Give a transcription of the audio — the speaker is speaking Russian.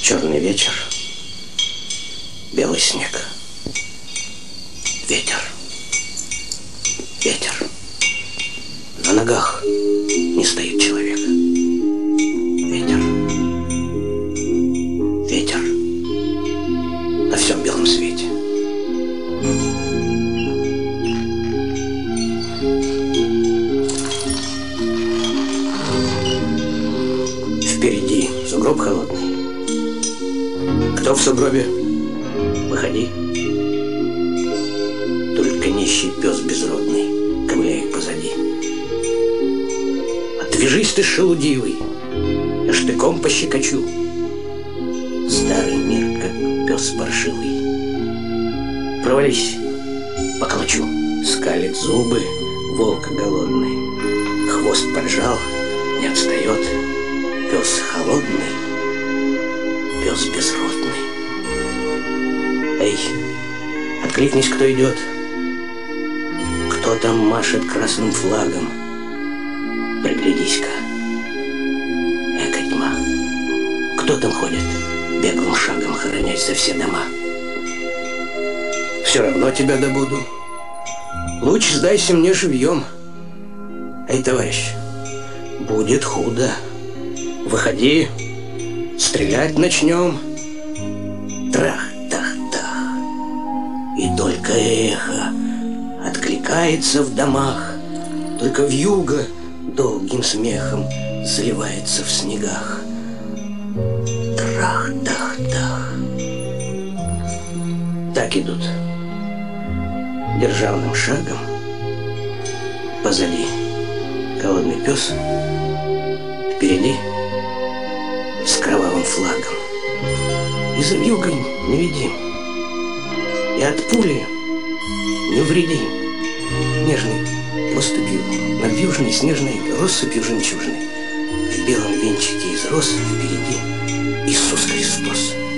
Черный вечер, белый снег, ветер, ветер. На ногах не стоит человек. Ветер, ветер на всем белом свете. Впереди сугроб холодный. Кто в сугробе? Выходи. Только нищий пес безродный ковыляет позади. Отвяжись ты, шелудивый, я штыком пощекочу. Старый мир, как пес паршивый. Провались, поколочу. Скалит зубы волк голодный. Хвост поджал, не отстает. Пес холодный, пес безродный. Эй, откликнись, кто идет. Кто там машет красным флагом? Приглядись-ка. Эка тьма. Кто там ходит беглым шагом, хоронясь за все дома? Все равно тебя добуду. Лучше сдайся мне живьем. Эй, товарищ, будет худо. Выходи, стрелять начнем. Трах-тах-тах. И только эхо откликается в домах. Только вьюга долгим смехом заливается в снегах. Трах-тах-тах. Так идут державным шагом. Позади голодный пес, впереди с кровавым флагом. И за вьюгой невидим, и от пули невредим. Нежный поступью над южной снежной россыпью жемчужной в белом венчике из роз впереди Иисус Христос.